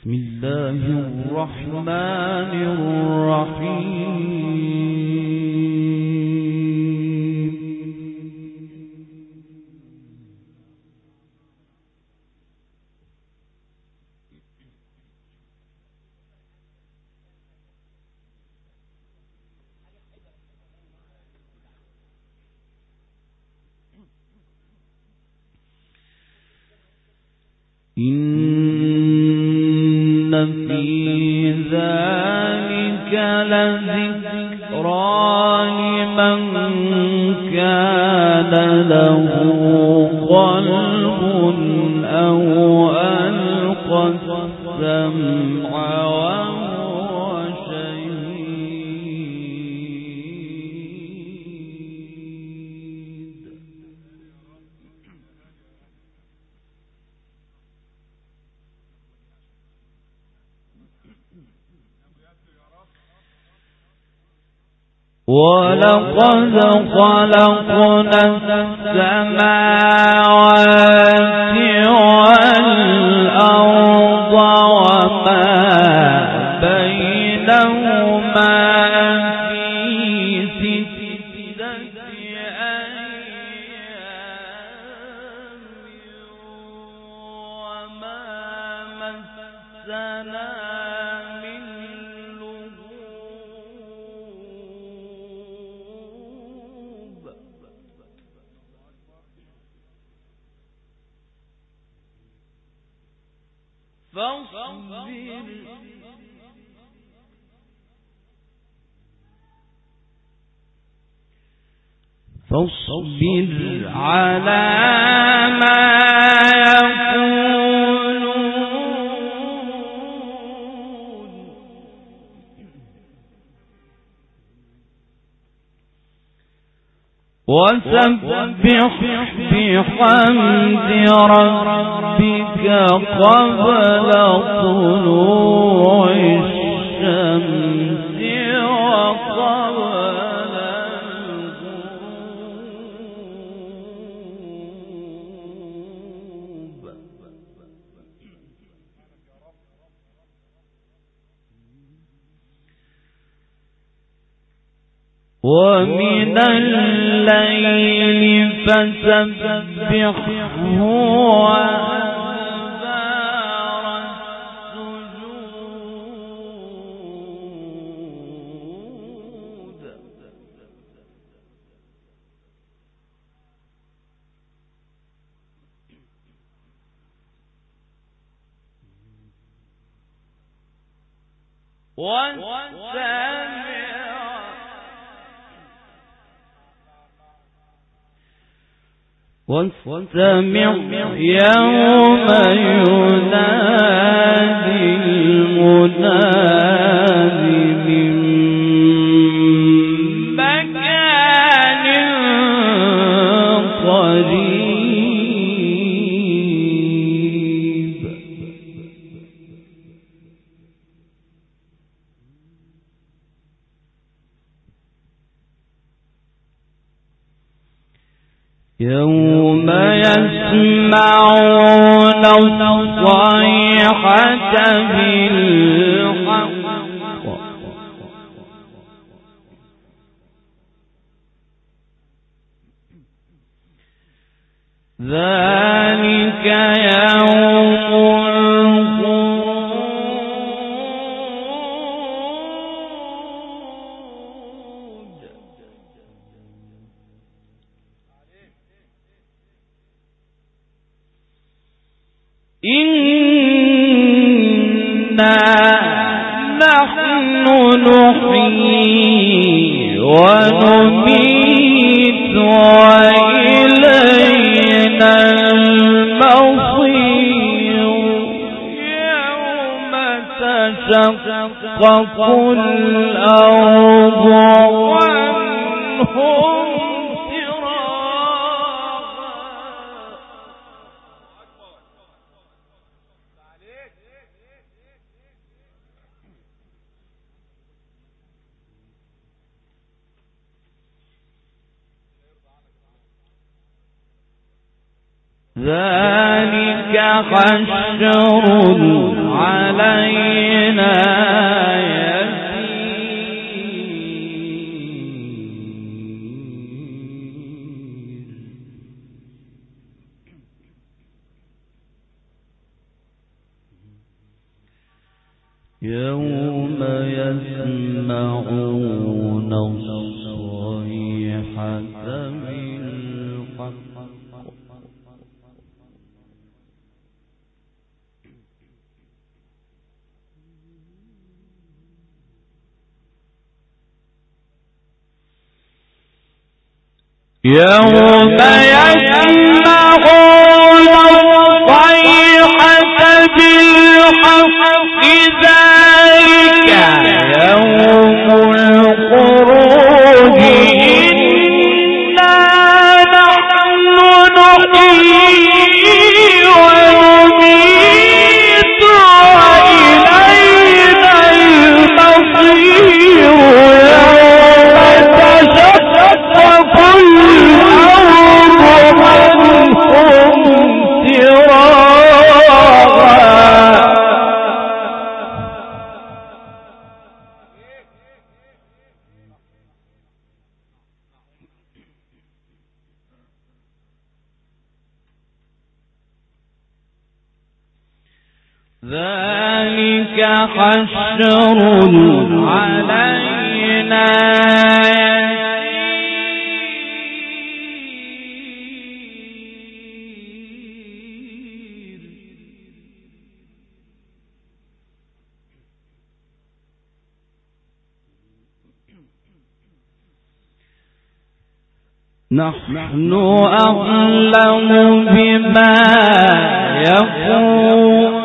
بسم الله الرحمن الرحيم. إن في ذلك لذكرى لمن كان له قلب أو ألقى السمع وهو شهيد. ولقد خلقنا السماوات والأرض وما بينهما في 6 أيام وما مسنا فاصبر على ما يقولون وسبح بحمد ربك قبل طلوع الشمس وقبل الغروب ومن الليل فسبحه وأدبار السجود واستمع يوم ينادي المناد من مكان قريب. يوم يسمعون الصيحة بالحق ذلك يوم الخروج. إنا نحن نحيي ونميت وإلينا المصير يوم تشقق الأرض عنهم ذلك يوم يسمعون الصيحة بالحق يوم يسمعون الصيحة بالحق ذلك يوم الخروج إنا نحن نحيي ونميت وإلينا المصير يوم تشقق الأرض عنهم سراعا ذلك حشر علينا يسير نحن أعلم بما يقول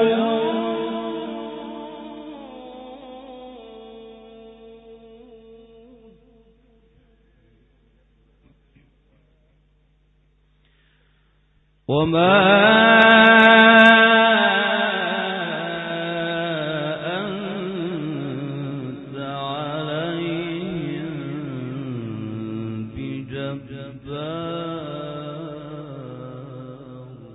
وما أنت عليهم بجبار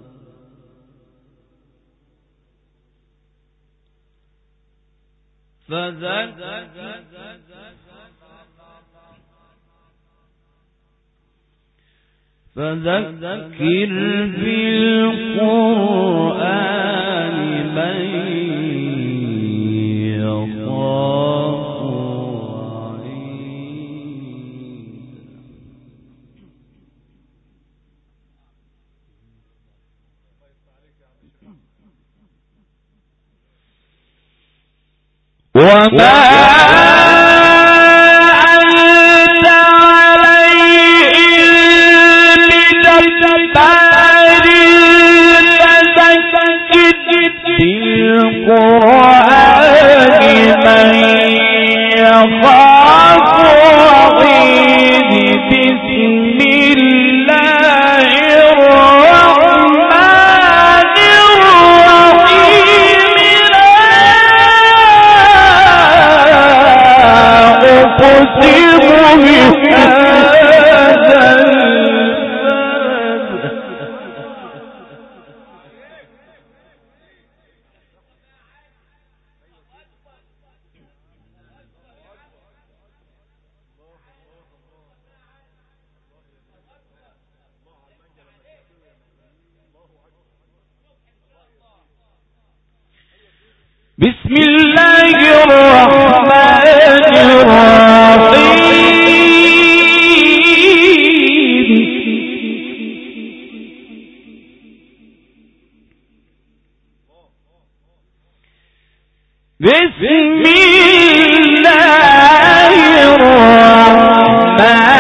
فذكر بالقرآن من يخاف وعيد وما بالقرآن من يخاف وعيد بسم الله الرحمن الرحيم لا أقسم بهذا بسم الله الرحمن الرحيم بسم الله الرحمن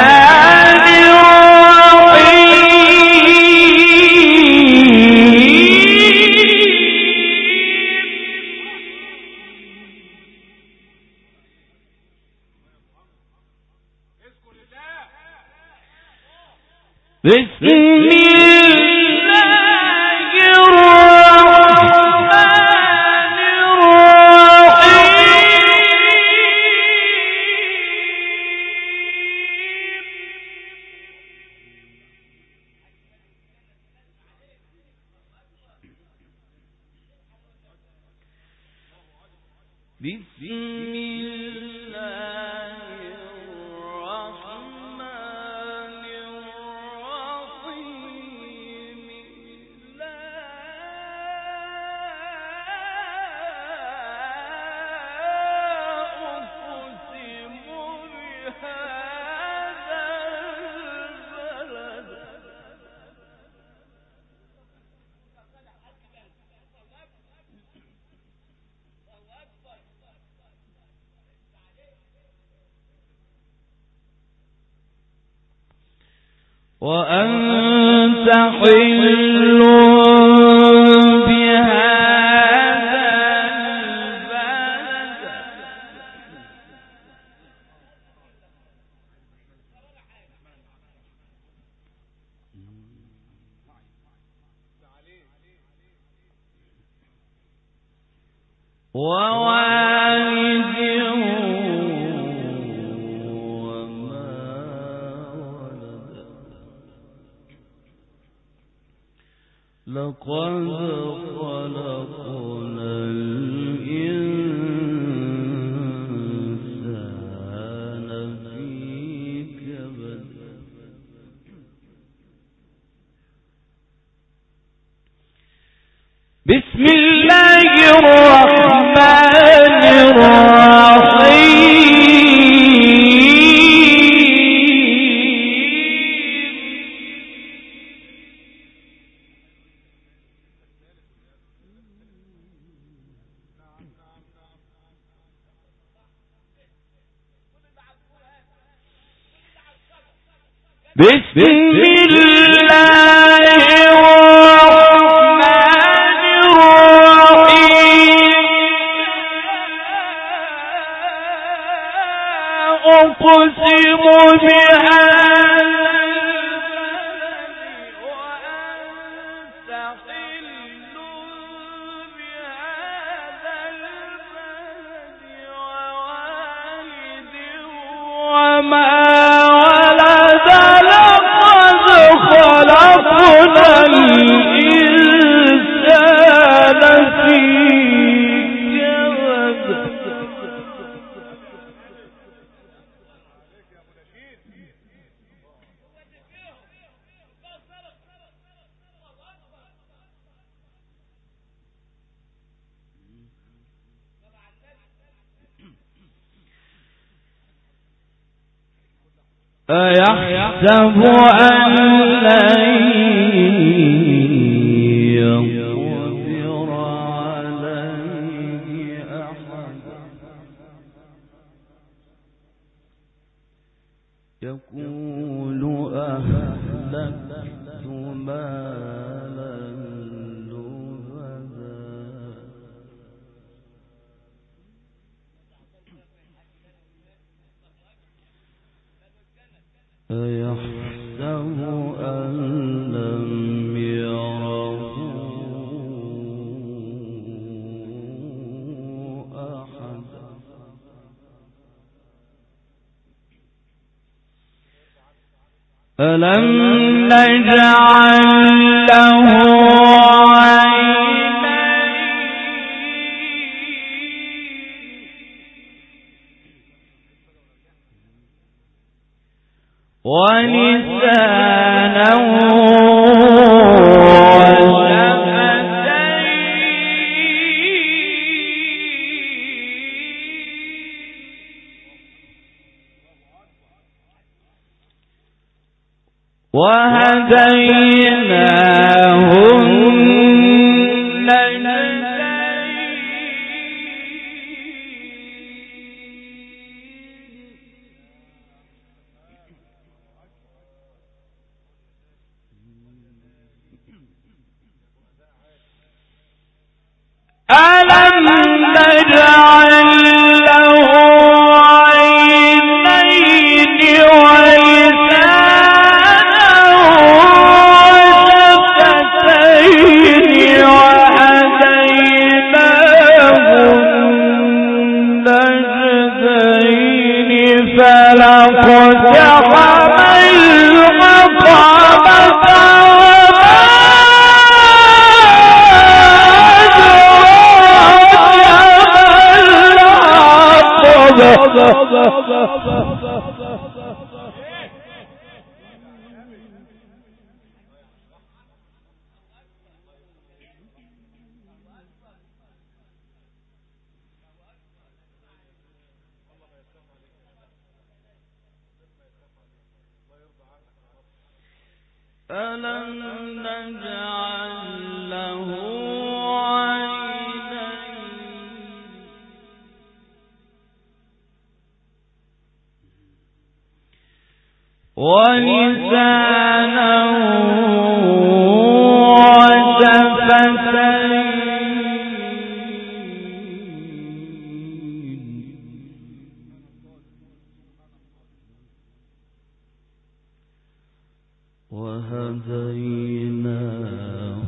بسم الله الرحمن الرحيم وأنت حل بهذا البلد ووالد لقد خلقنا الإنسان في كبد بسم الله الرحمن الرحيم بسم الله الرحمن الرحيم أقسم بهذا البلد وأنت حل بهذا البلد ووالد وما خلقنا الإنسان في كبد أيحسب أن لن يقدر عليه أحد يقول أهلكت مالا لبدا أيحسب أن لم يره أحد ألم نجعل له ولسانا وهديناه ألم نجعل له عينين ولسانا ألم نجعل له ولسانا وشفتين وهديناه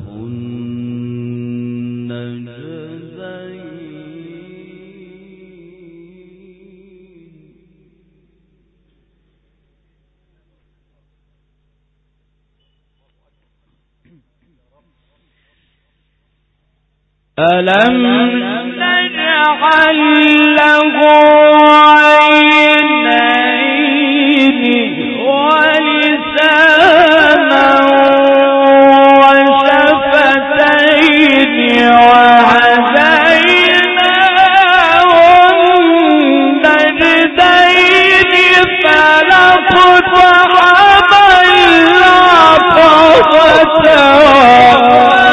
ألم نجعل له عينين ولسانا وشفتين وهديناه النجدين فلاقتحم العقبة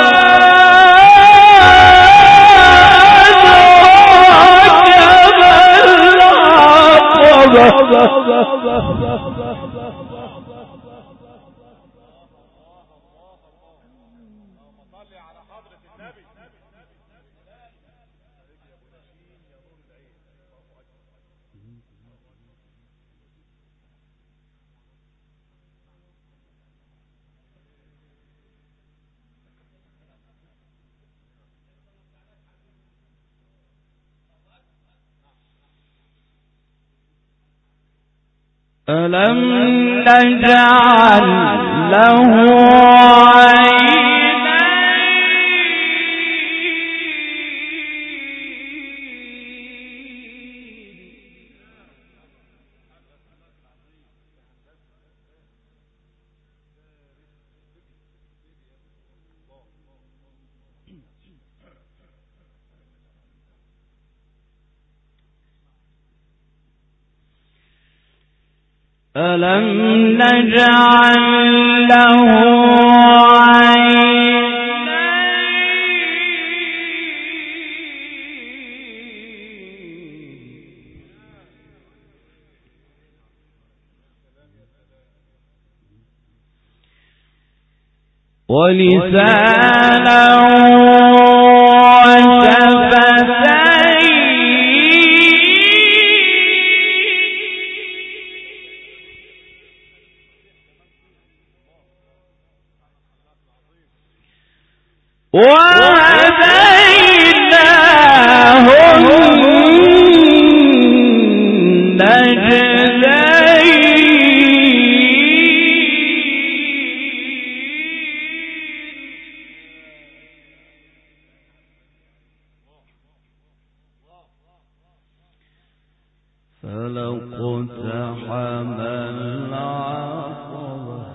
ألم نجعل له ألم نجعل له عينين ولسانا وهديناه فلاقتحم العقبة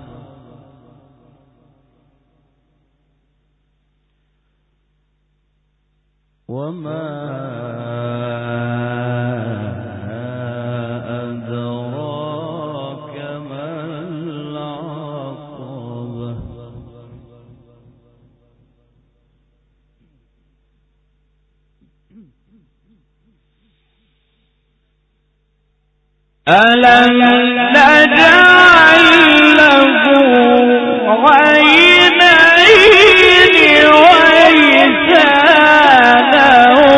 وما أدراك ما العقبة ألم نجعل له عينين ولسانا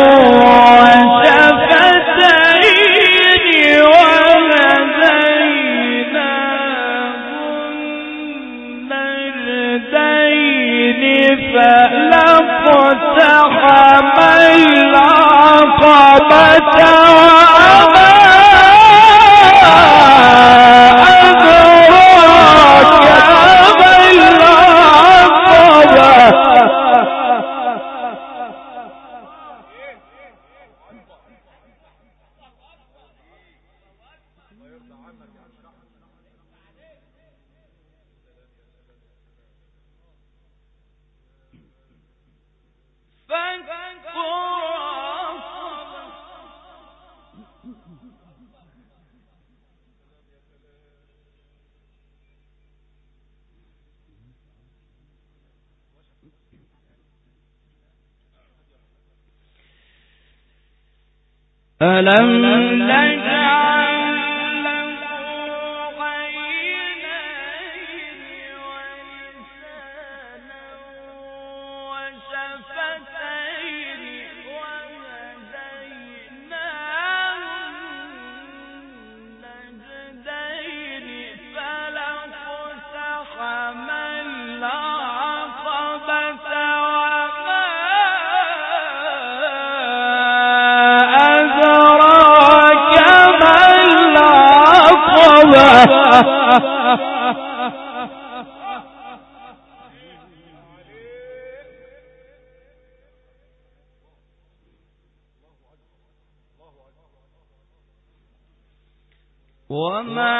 وشفتين وهديناه النجدين فلاقتحم العقبة ألم نجعل وما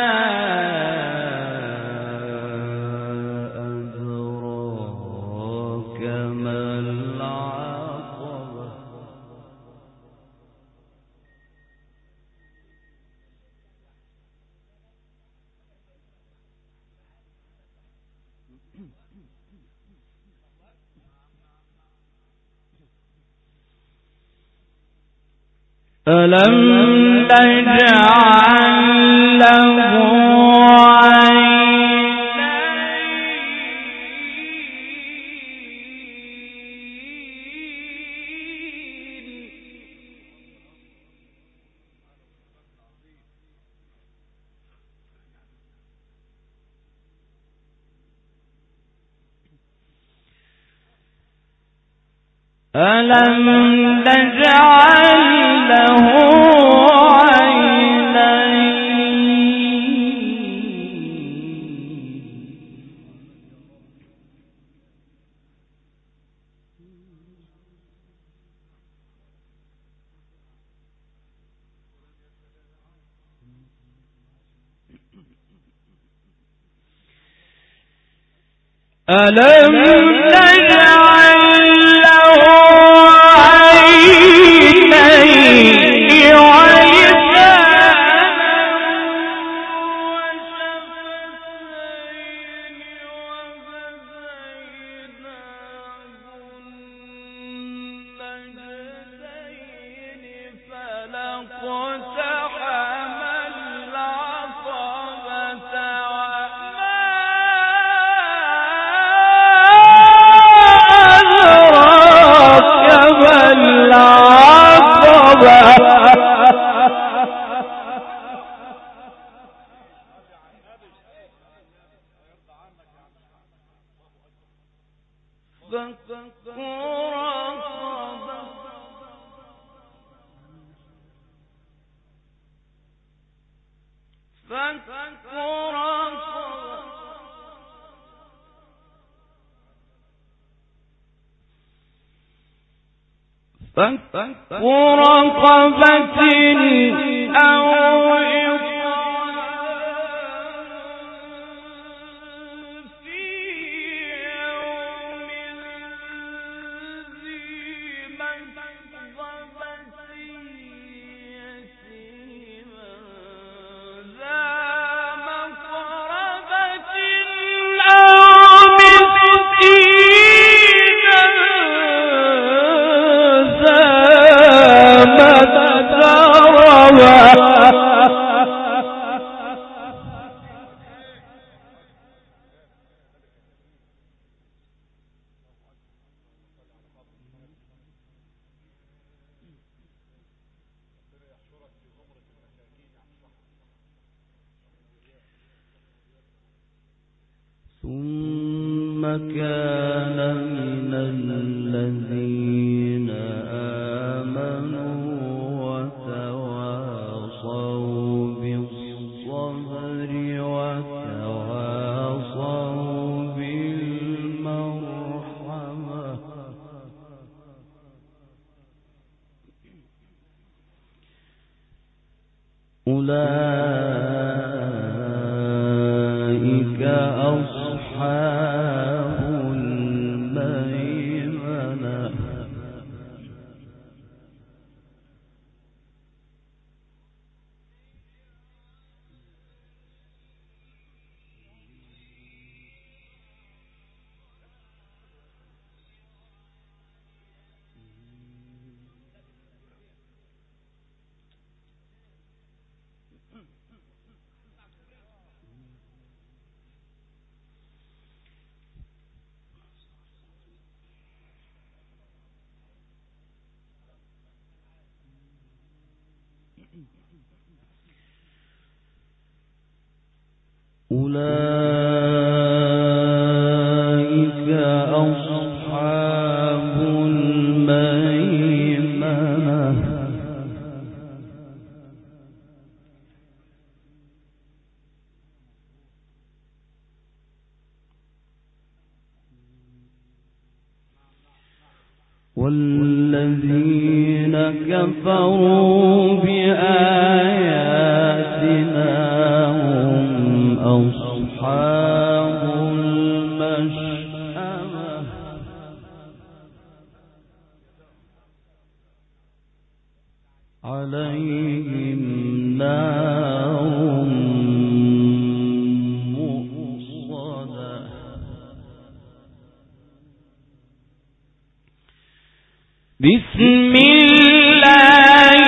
أدراك ما العقبة ألم نجعل له ألم نجعل له ألم نجعل له عينين ولسانا وشفتين وهديناه النجدين فلاقتحم العقبة فك رقبة أو إطعام في يوم ذي مسغبة يتيما ذا مقربة أو مسكينا ثم كان من الذين آمنوا وتواصوا بالصبر وتواصوا بالمرحمة أولئك أصحاب الميمنة أولئك أصحاب الميمنة والذين كفروا بآياتنا هم أصحاب المشأمة عليهم نار مؤصدة بسم الله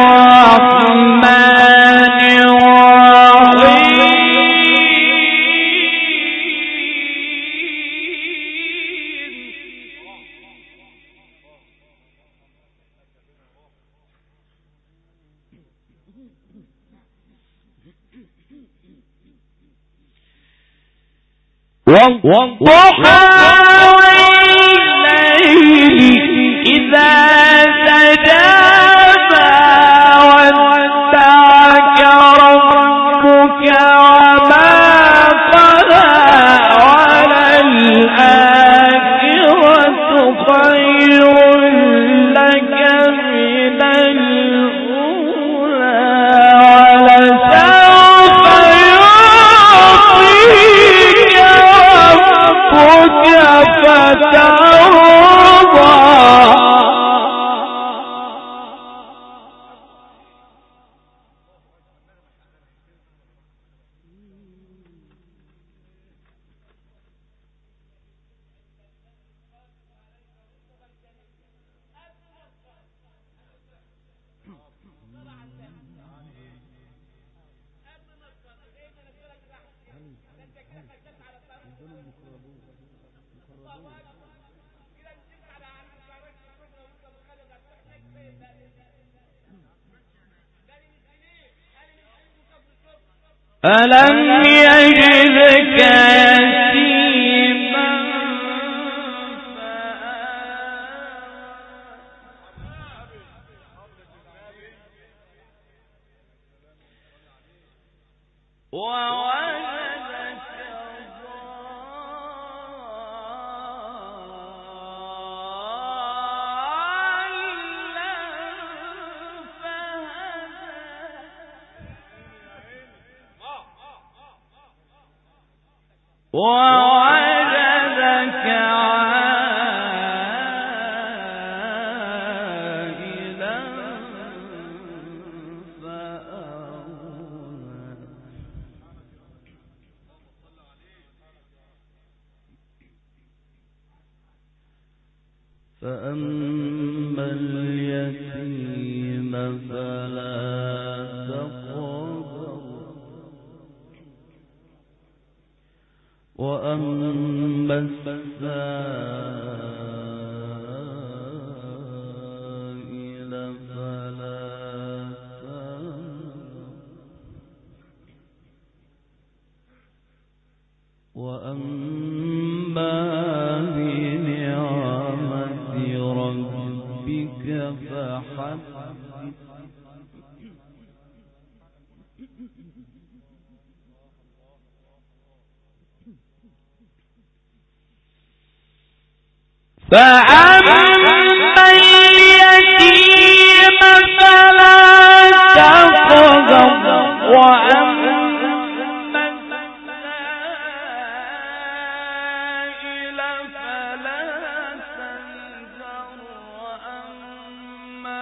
الرحمن الرحيم والضحى والليل إذا سجى ما ودعك ربك وما قلى وللآخرة خير لك من الأولى ولسوف يعطيك ربك فترضى ألم يجدك يتيما ووجدك ووجدك عائلا فأغنى فأما اليتيم فلا تقهر وأما السائل فلا تنهر وأما بنعمة ربك فحدث فأما اليتيم فلا تقهر وأما السائل فلا تنهر وأما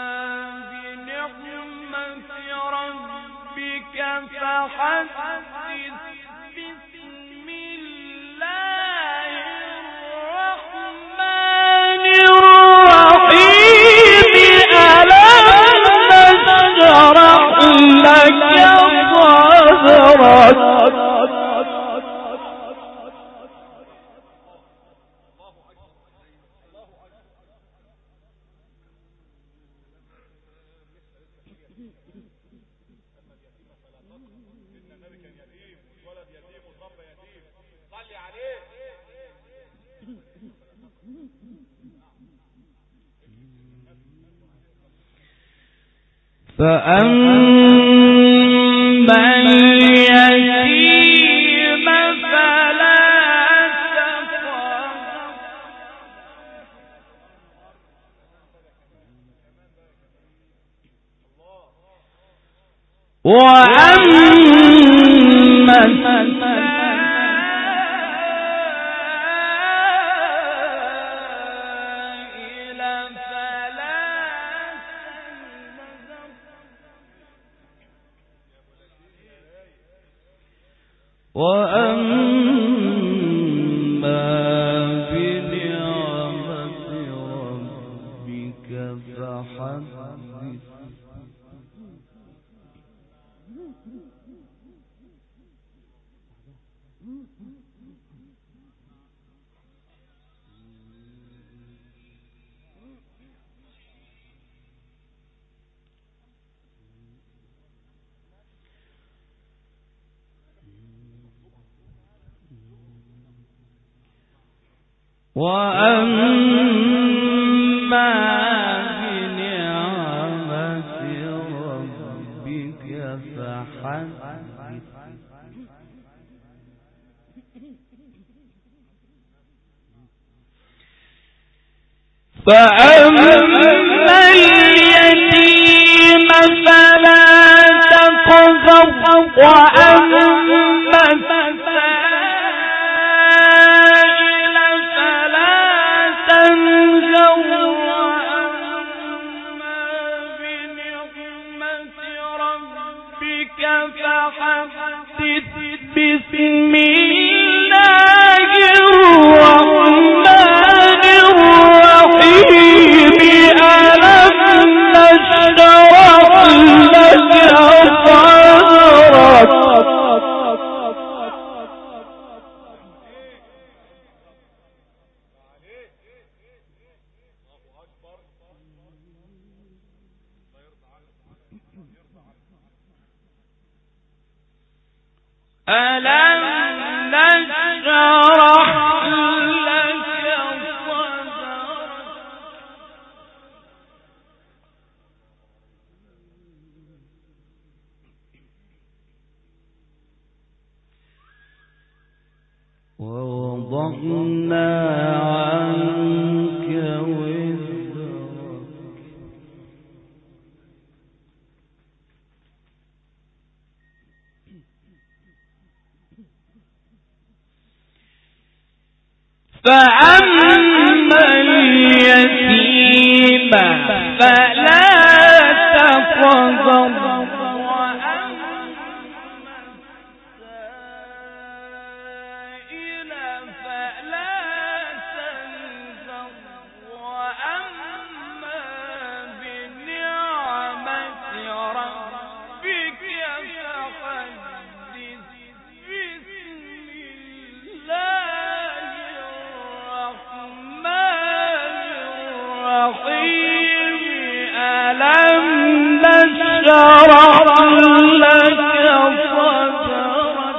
بنعمة ربك فحدث فأما اليتيم فلا تقهر وأما السائل فلا تنهر وأما بنعمة ربك فحدث وأما بنعمة ربك فحدث فأما اليتيم فلا تقهر وأما السائل فلا تنهر وأما بنعمة ربك فحدث بسم الله الرحمن الرحيم ألم نشرح لك صدرك ألم نشرح لك صدرك ووضعنا عنك وزرك فأما اليتيم فلا تقهر وأما السائل فلا تنهر وأما بنعمة ربك فحدث بسم الله الرحيم ألم نشرح لك صدرك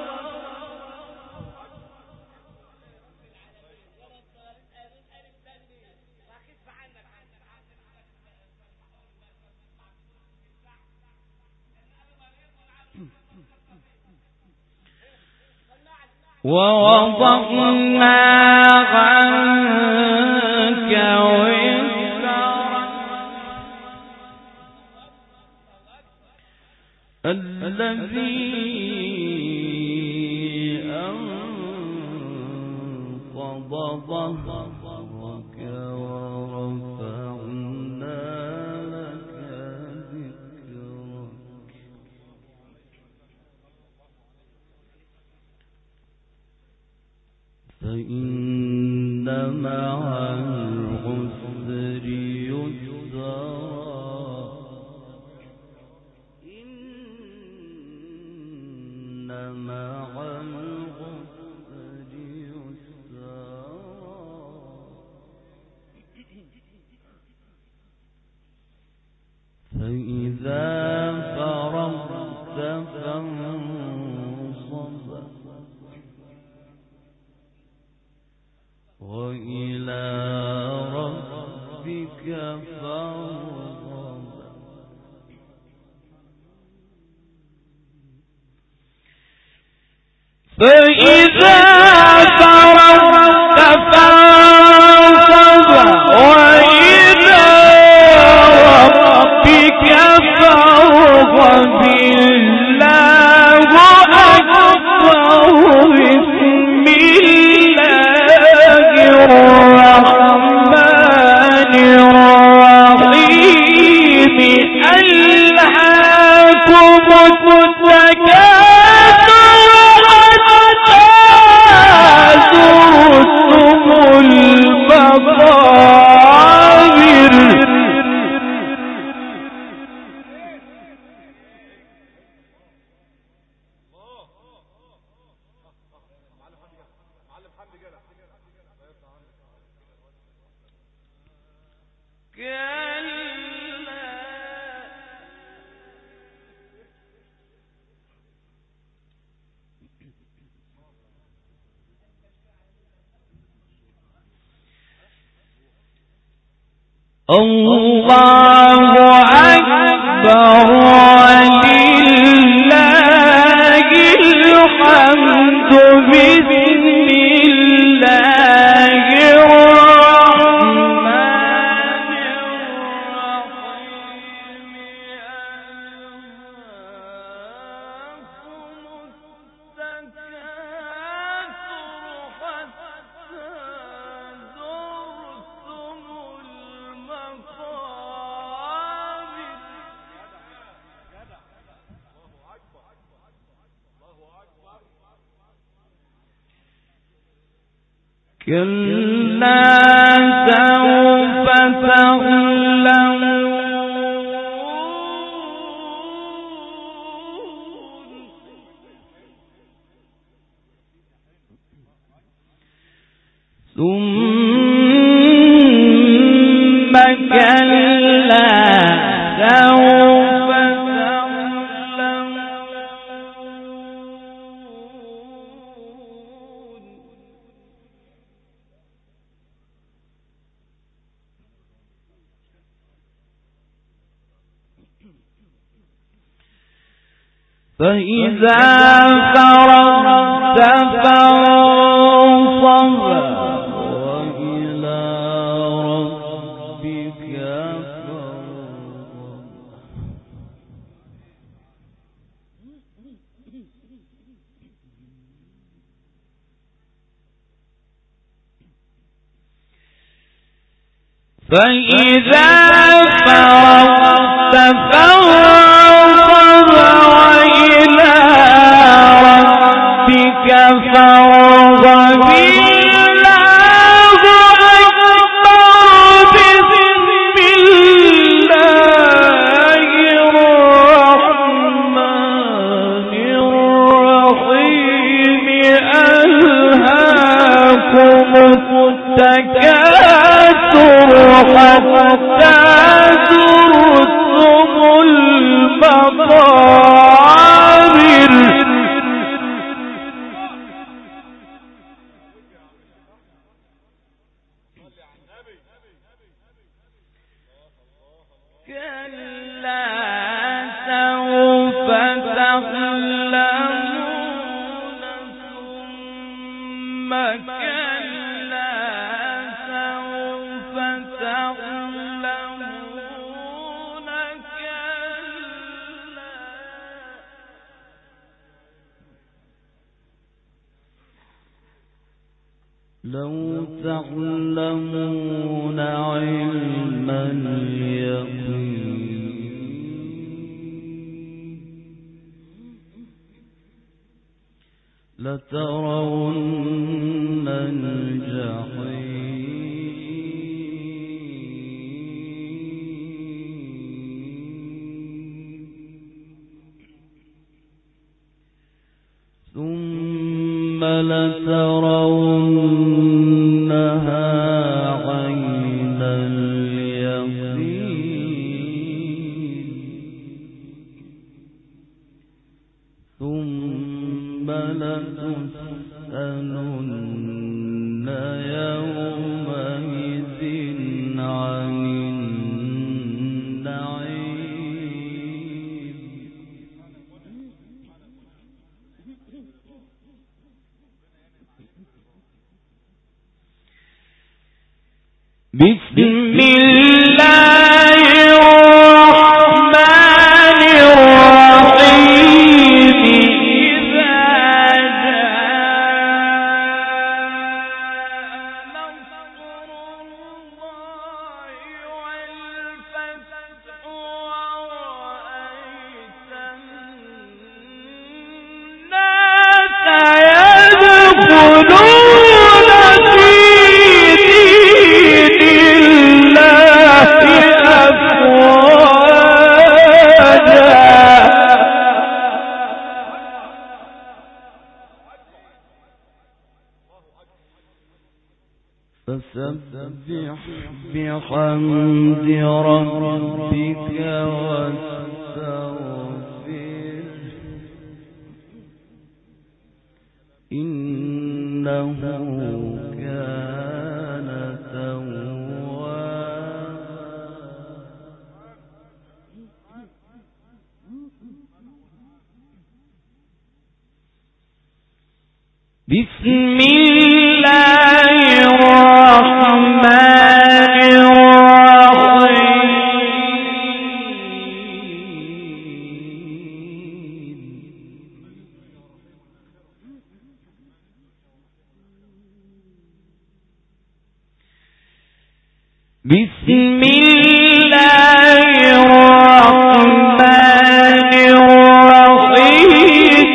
ووضعنا عنك وزرك الذي أنقض ظهرك ورفعنا لك ذكرك فإن مع العسر يسرا إن مع العسر يسرا فإذا فرغت فانصب وإلى ربك فارغب فإذا فرغت فانصب وإلى ربك فارغب الله أكبر بسم الله الرحمن الرحيم ألهاكم التكاثر حتى زرتم المقابر الله أكبر ولله الحمد بسم الله الرحمن الرحيم كلا سوف تعلمون ثم كلا سوف فإذا فرغت فانصب وإلى ربك فارغب فإذا فرغت فانصب وإلى ربك فارغب الله أكبر بسم الله الرحمن الرحيم ألهاكم التكاثر حتى زرتم المقابر كلا سوف تعلمون ثم كلا سوف تعلمون كلا لو تعلمون علم اليقين لترون الجحيم ثم لترونها عين اليقين ثم لتسألن يومئذ عن النعيم فسبح بحمد ربك واستغفر إنه كان توابا بسم الله الرحمن الرحيم بسم الله الرحمن الرحيم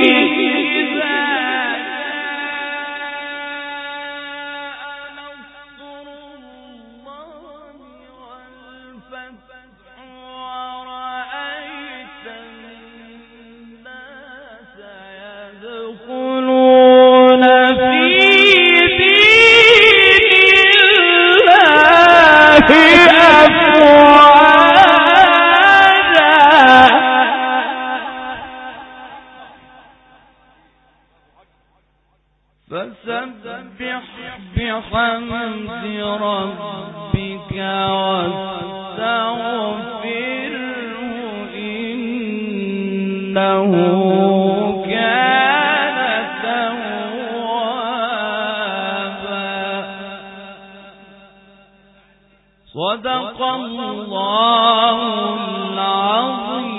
فسبح بحمد ربك واستغفره إنه كان توابا صدق الله العظيم.